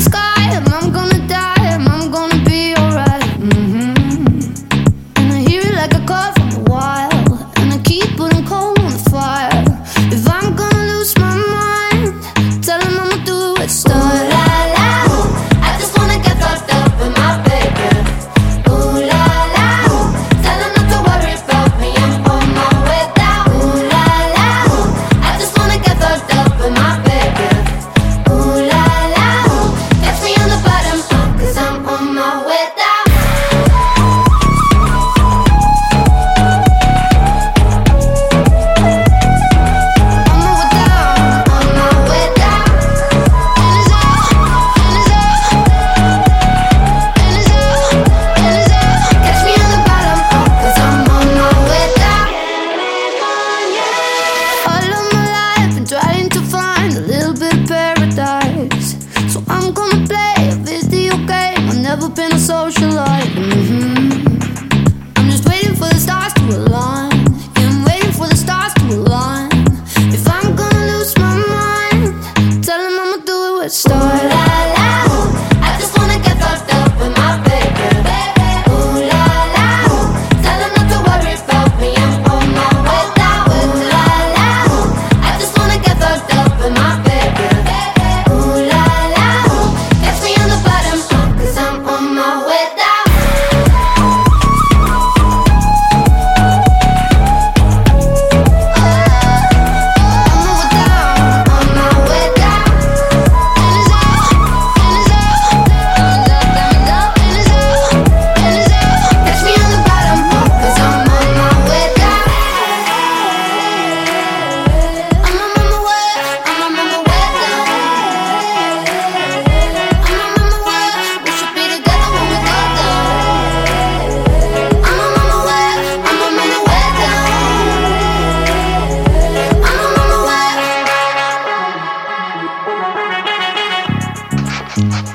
sky, and I'm gonna die, and I'm gonna be alright. And I hear it like a call from the wild, and I keep putting coal on the fire. If I'm gonna lose my mind, tell him I'ma do it. Start la la, I just wanna get fucked up with my baby. Ooh la la, tell him not to worry about me, I'm on my way down. Ooh la la, I just wanna get fucked up with my baby. Ooh la la, catch me on the bottom, 'cause I'm on my way down. Never been a socialite. I'm just waiting for the stars to align. Yeah, I'm waiting for the stars to align. If I'm gonna lose my mind, tell him I'ma do it with stars. La la, I just wanna get fucked up with my baby. Ooh la la, tell him not to worry about me, I'm on my way down. Ooh la la, I just wanna get fucked up with my baby. Ooh la la, catch me on the bottom, 'cause I'm on my way down. Mm-hmm.